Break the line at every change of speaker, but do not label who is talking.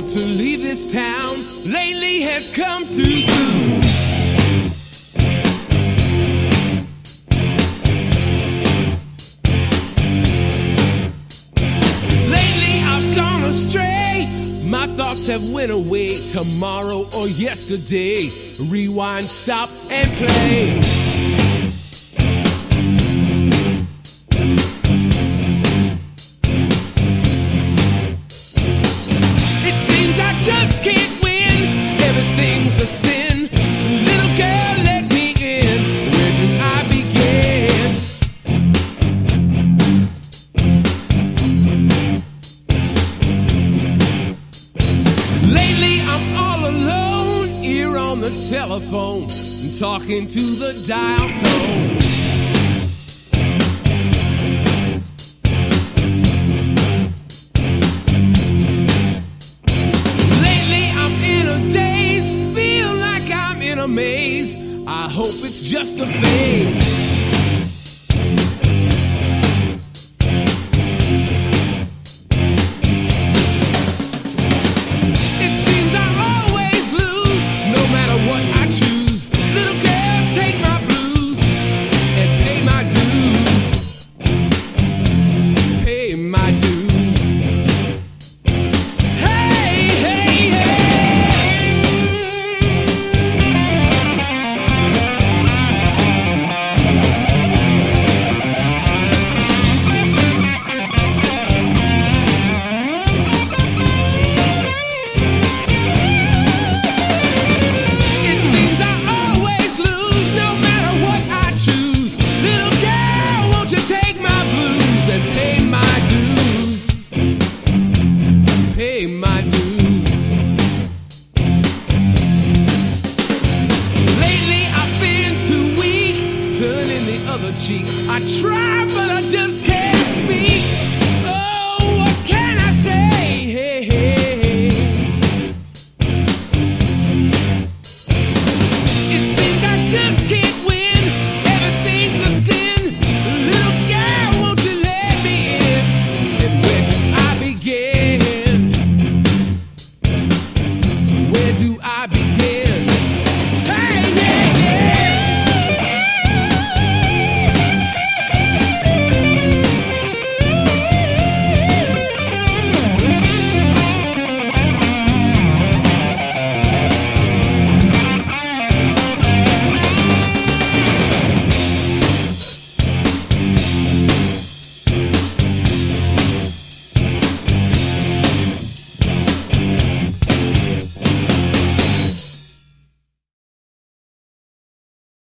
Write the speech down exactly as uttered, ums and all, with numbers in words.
want to leave this town. Lately has come too soon. Lately I've gone astray. My thoughts have went away. Tomorrow or yesterday. Rewind, stop, and play. Just can't win, everything's a sin. Little girl, let me in. Where do I begin? Lately I'm all alone, ear on the telephone, talking to the dial tone. A maze. I hope it's just a phase.